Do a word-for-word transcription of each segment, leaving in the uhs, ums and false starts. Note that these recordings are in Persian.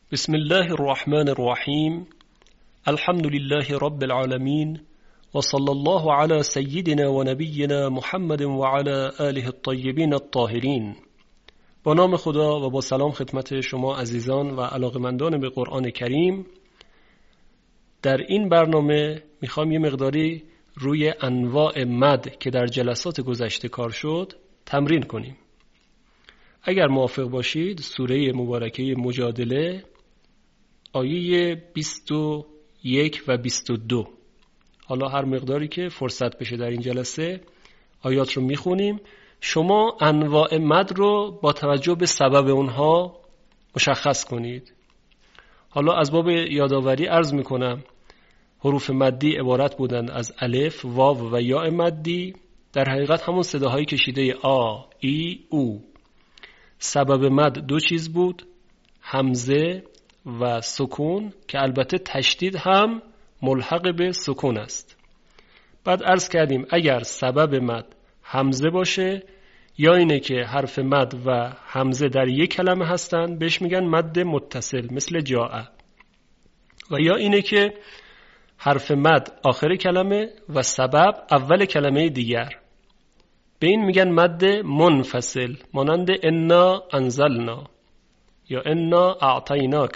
بسم الله الرحمن الرحیم. الحمد لله رب العالمین و صلی الله علی سیدنا و نبینا محمد و علی آله الطیبین الطاهرین. با نام خدا و با سلام خدمت شما عزیزان و علاقمندان به قرآن کریم. در این برنامه میخوام یه مقداری روی انواع مد که در جلسات گذشته کار شد تمرین کنیم. اگر موافق باشید سوره مبارکه مجادله آیه بیست و یک و بیست و دو، حالا هر مقداری که فرصت بشه در این جلسه آیات رو میخونیم. شما انواع مد رو با توجه به سبب اونها مشخص کنید. حالا از باب یادآوری عرض میکنم حروف مدی عبارت بودند از الف، واو و یاء مدی، در حقیقت همون صداهای کشیده آ، ای، او. سبب مد دو چیز بود، همزه و سکون، که البته تشدید هم ملحق به سکون است. بعد عرض کردیم اگر سبب مد همزه باشه یا اینه که حرف مد و همزه در یک کلمه هستن بهش میگن مد متصل مثل جاء، و یا اینه که حرف مد آخر کلمه و سبب اول کلمه دیگر، به این میگن مد منفصل مانند انا انزلنا یا انا اعطیناک.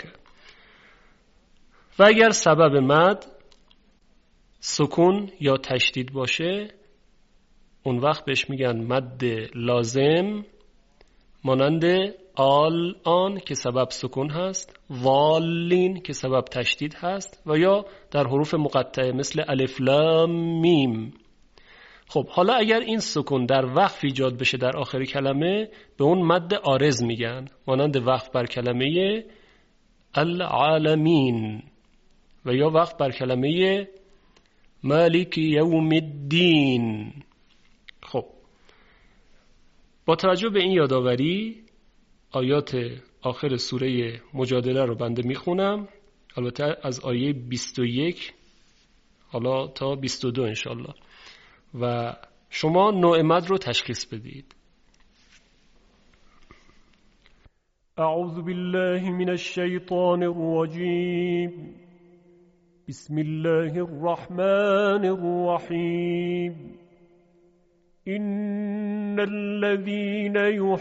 و اگر سبب مد سکون یا تشدید باشه اون وقت بهش میگن مد لازم مانند آل آن که سبب سکون هست، والین که سبب تشدید هست، و یا در حروف مقطعه مثل الف لام میم. خب حالا اگر این سکون در وقف ایجاد بشه در آخر کلمه به اون مد عارض میگن، مانند وقف بر کلمه العالمین و یا وقف بر کلمه مالک یوم الدین. خب با توجه به این یادآوری آیات آخر سوره مجادله رو بنده میخونم، البته از آیه بیست و یک حالا تا بیست و دو انشالله، و شما نوع مد رو تشخیص بدید. اعوذ بالله من الشیطان الرجیم. بسم الله الرحمن الرحیم. إن الذين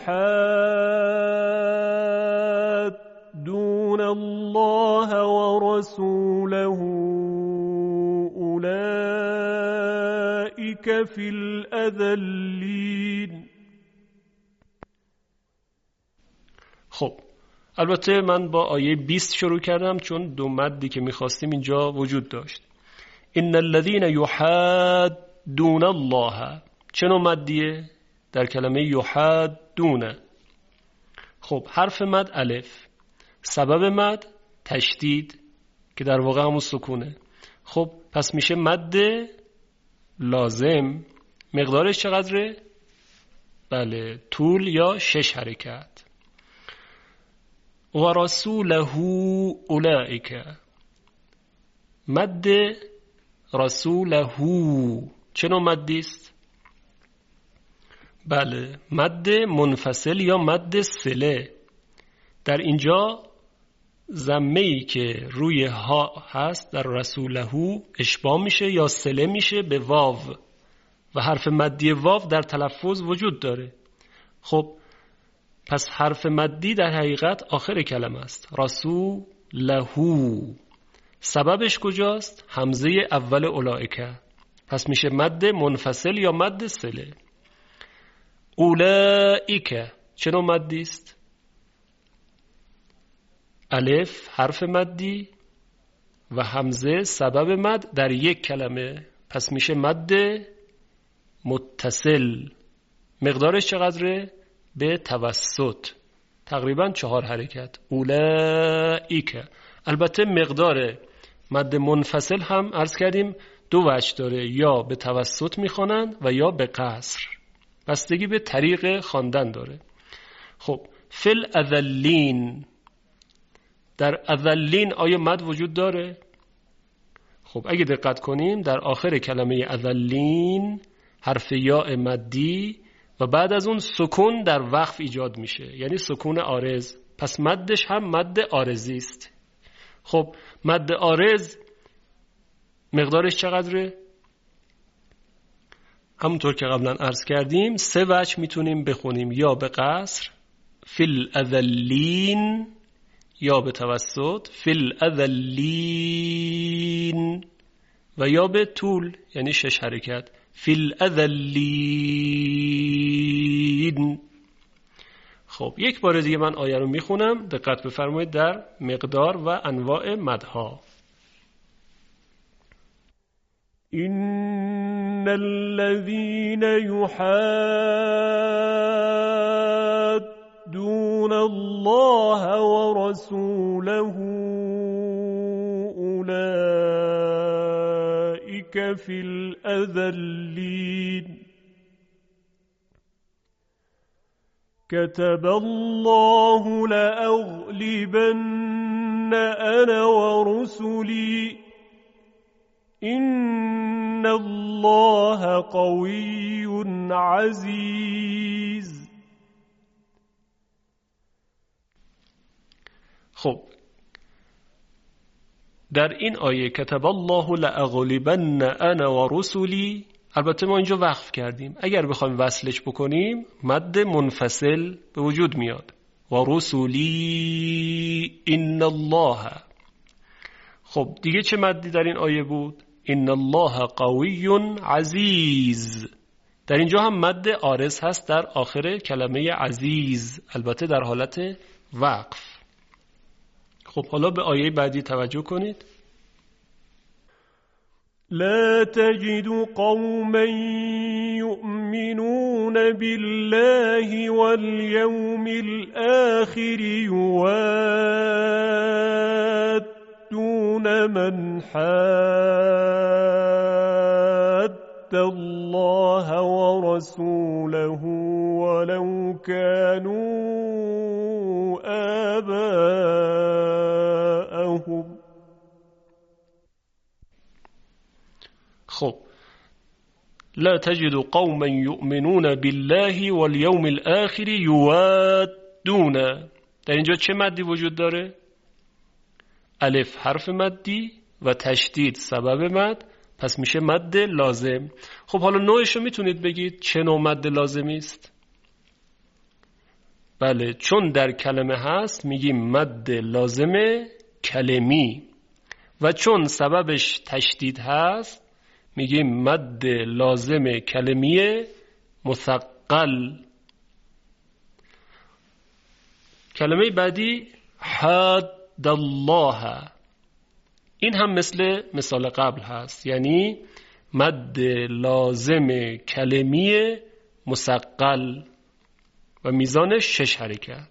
يحادون الله ورسوله أولئك في الأذلين. خب البته من با آیه بیست شروع کردم چون دو مدی که میخواستیم اینجا وجود داشت. إن الذين يحادون الله، چه نوع مدیه؟ در کلمه یحادون. خب حرف مد الف، سبب مد تشدید که در واقع همون سکونه. خب پس میشه مد لازم. مقدارش چقدره؟ بله طول یا شش حرکت. و رسوله اولئک، مد رسوله چه نوع مدیست؟ بله مد منفصل یا مد صله. در اینجا ضمه‌ای که روی ها هست در رسوله اشباع میشه یا صله میشه به واو، و حرف مدی واو در تلفظ وجود داره. خب پس حرف مدی در حقیقت آخر کلمه است، رسوله. سببش کجاست؟ همزه اول اولئک، پس میشه مد منفصل یا مد صله. اولئک چه نوع مدی است؟ الف حرف مدی و همزه سبب مد در یک کلمه، پس میشه مد متصل. مقدارش چقدره؟ به توسط، تقریبا چهار حرکت. اولئک. البته مقدار مد منفصل هم عرض کردیم دو وجه داره، یا به توسط میخوانند و یا به قصر، بستگی به طریق خواندن داره. خب فل اذلین، در اذلین آیا مد وجود داره؟ خب اگه دقت کنیم در آخر کلمه اذلین حرف یاء مدی و بعد از اون سکون در وقف ایجاد میشه، یعنی سکون عارض پس مدش هم مد عارضی است. خب مد عارض مقدارش چقدره؟ همونطور که قبلا عرض کردیم سه وجه میتونیم بخونیم، یا به قصر فی الاذلین، یا به توسط فی الاذلین، و یا به طول یعنی شش حرکت فی الاذلین. خب یک بار دیگه من آیه رو میخونم، دقت بفرمایید در مقدار و انواع مدها. إن الذين يحادون الله ورسوله أولئك في الأذلين كتب الله لأغلبن أنا ورسلي إن الله قوي عزيز. خب در این آیه کتب الله لأغلبن انا و رسلی، البته ما اینجا وقف کردیم، اگر بخوایم وصلش بکنیم مد منفصل به وجود میاد، و رسلی ان الله. خب دیگه چه مدی در این آیه بود؟ ان الله قوی عزیز. در اینجا هم مد عارض هست در آخر کلمه عزیز، البته در حالت وقف. خب حالا به آیه بعدی توجه کنید. لا تجد قوما يؤمنون بالله واليوم الآخر يوادون من حاد الله ورسوله ولو كانوا آباءهم. خب لا تجد قوما يؤمنون بالله واليوم الآخر يوادون، در اینجا چه مدی وجود داره؟ الف حرف مدی و تشدید سبب مد، پس میشه مد لازم. خب حالا نوعش رو میتونید بگید چه نوع مد لازمی است؟ بله، چون در کلمه هست میگیم مد لازم کلمی، و چون سببش تشدید هست میگیم مد لازم کلمی مثقل. کلمه بعدی حد الله، این هم مثل مثال قبل هست، یعنی مد لازم کلمی مثقل و میزانش شش حرکت.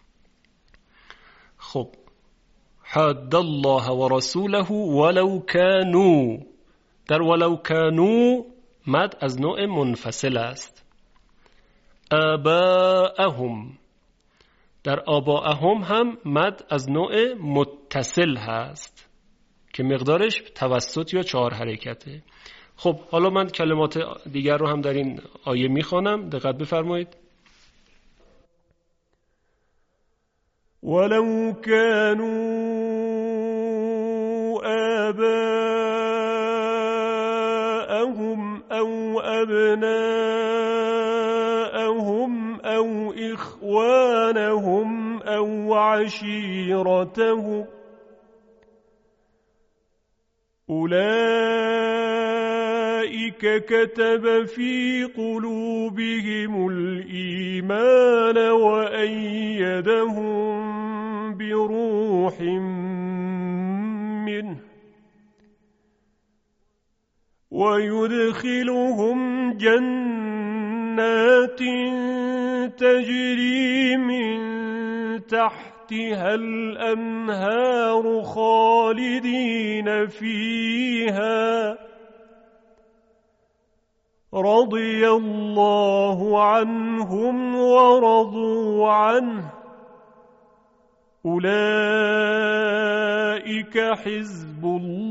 خب حد الله و رسوله ولو کانوا، در ولو کانوا مد از نوع منفصل است. آباءهم، در آباءهم هم مد از نوع متصل هست که مقدارش توسط یا چهار حرکته. خب حالا من کلمات دیگر رو هم در این آیه میخوانم، دقت بفرمایید. ولو كانوا آباءهم أو أبناءهم أو إخوانهم أو عشيرتهم أولئك كتب في قلوبهم الإيمان وأيدهم بروح منه ويدخلهم جنات تجري من تحتها الأنهار خالدين فيها رضي الله عنهم ورضوا عنه أولئك حزب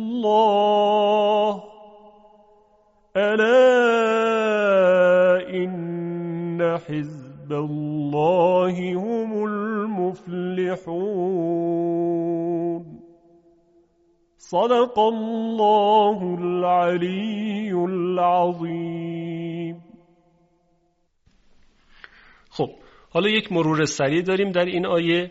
الله ألا إن حزب الله هم المفلحون. المفلحون. صدق الله العلی العظیم. خب حالا یک مرور سریع داریم در این آیه.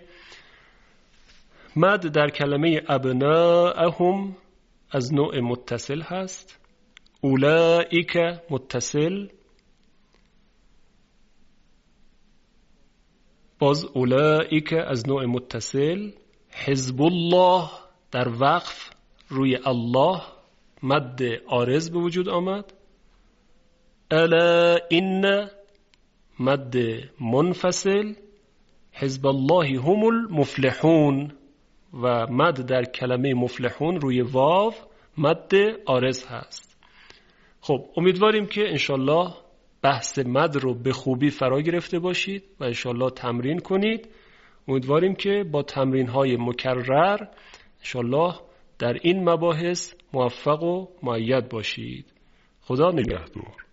مد در کلمه ابناءهم از نوع متصل هست، اولئک متصل، باز اولئک از نوع متصل، حزب الله در وقف روی الله مد عارض به وجود آمد، الا این مد منفصل، حزب الله هم المفلحون و مد در کلمه مفلحون روی واو مد عارض هست. خب امیدواریم که انشالله بحث مد رو به خوبی فرا گرفته باشید و انشالله تمرین کنید. امیدواریم که با تمرین های مکرر انشالله در این مباحث موفق و مؤید باشید. خدا نگهدار.